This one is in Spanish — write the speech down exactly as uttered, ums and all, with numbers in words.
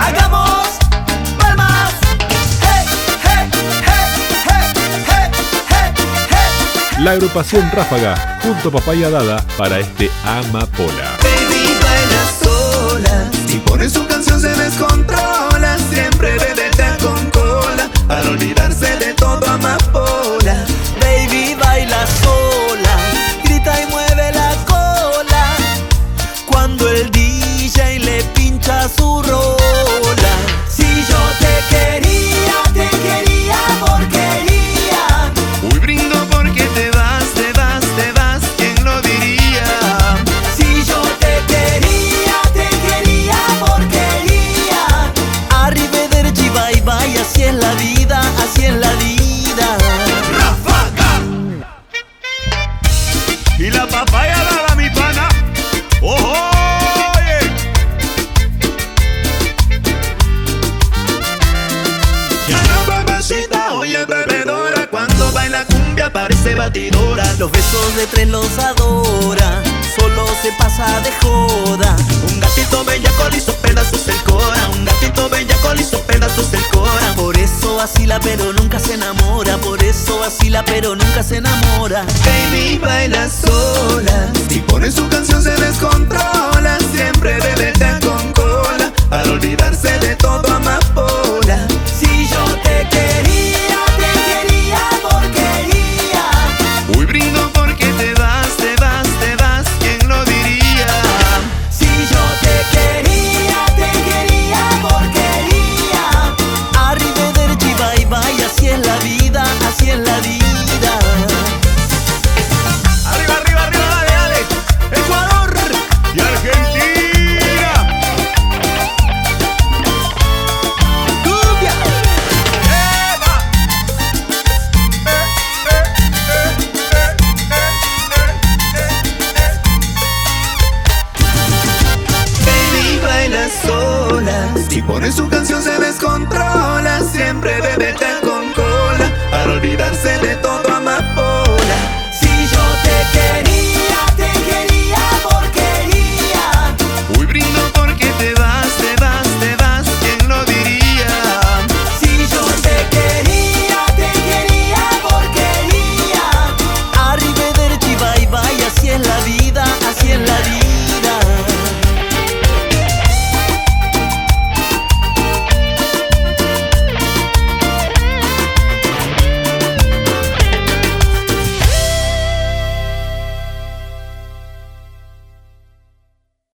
Hagamos palmas. Hey, hey, hey, hey, hey, hey, hey. La agrupación Ráfaga junto a Papaya Dada para este Amapola. Baby baila sola, si pone su canción se descontrola. Siempre bebe té con cola, para olvidarse de todo amapola. Baby baila sola, grita y mueve la cola, cuando el D J le pincha su rola. Si yo te quería, te quería porquería. Hoy brindo porque te vas, te vas, te vas, ¿quién lo diría? Si yo te quería, te quería porquería. Arrivederci, bye bye, así es la vida, así es la vida. Ráfaga. Y la papaya dada, mi pana. ¡Ojo! Oye, bebedora, cuando baila cumbia parece batidora. Los besos de tres los adora, solo se pasa de joda. Un gatito bellaco le hizo pedazos el cora. Un gatito bellaco le hizo pedazos el cora. Por eso vacila pero nunca se enamora. Por eso vacila pero nunca se enamora. Baby baila sola, si pone su canción se descontrola. Siempre bebe té con cola, para olvidarse de todo amapola. Si yo te quería, te quería porquería. Hoy brindo porque te vas, te vas, te vas, ¿quién lo diría? Si yo te quería, te quería porquería. Arrivederci, bye bye, así es la vida, así es la vida. Arriba, arriba, arriba, dale, dale. Ecuador y Argentina. Cumbia. ¡Eva! Baby baila sola, si pone su canción se descontrola. Siempre bebe té con cola, para olvidarse de todo amapola. Si yo te quería.